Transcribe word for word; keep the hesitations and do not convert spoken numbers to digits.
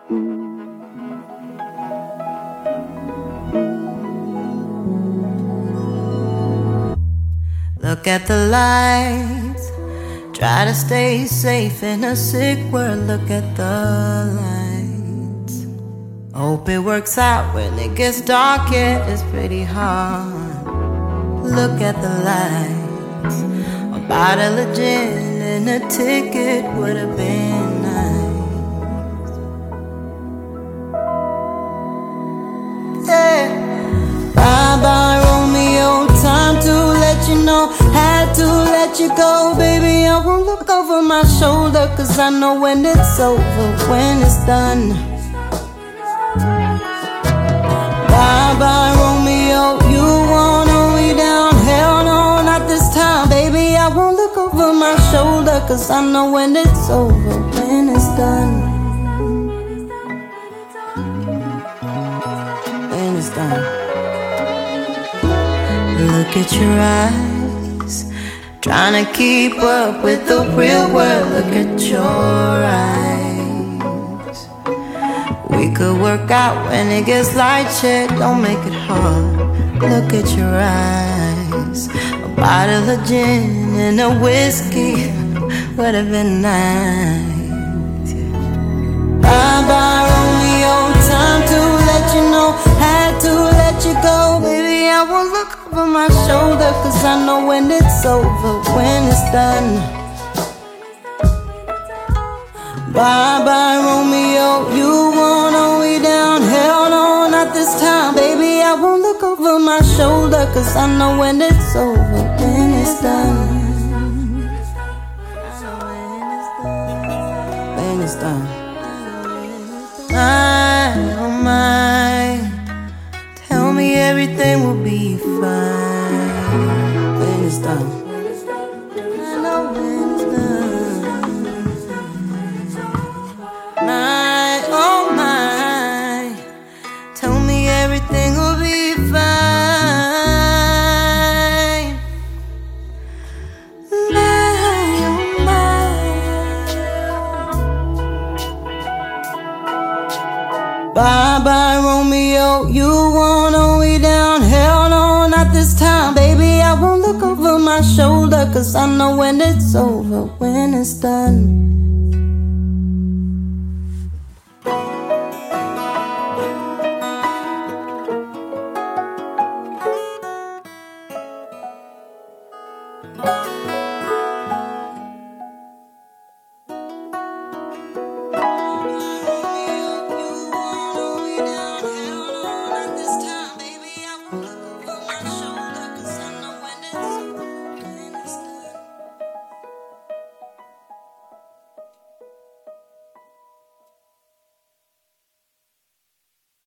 Look at the lights, try to stay safe in a sick world. Look at the lights, hope it works out when it gets dark. Yeah, it's pretty hard. Look at the lights, a bottle of gin and a ticket would have been nice. Yeah, bye bye Romeo, time to let you know, had to let you go. Baby, I won't look over my shoulder, cause I know when it's over, when it's done. Bye bye Romeo, you wanna hold me down? Hell no, not this time. Baby, I won't look over my shoulder, cause I know when it's over, when it's done. When it's done. Look at your eyes, trying to keep up with the real world. Look at your eyes, we could work out when it gets light. Shit, don't make it hard. Look at your eyes, a bottle of gin and a whiskey would have been nice. Bye bye Romeo, time to let you know, had to let you go. Baby, I won't look over my shoulder, cause I know when it's over, when it's done. Bye bye Romeo, you wanna hold me down? Hell no, not this time. Baby, I won't look over my shoulder, cause I know when it's over, when it's done. When it's done. My, oh my, tell me everything will be fine when it's done. I know when it's done. My, oh my, tell me everything will be fine. My, oh my. Bye bye Romeo, you wanna hold me down? Hell no, not this time. Baby, I won't look over my shoulder, cause I know when it's over, when it's done.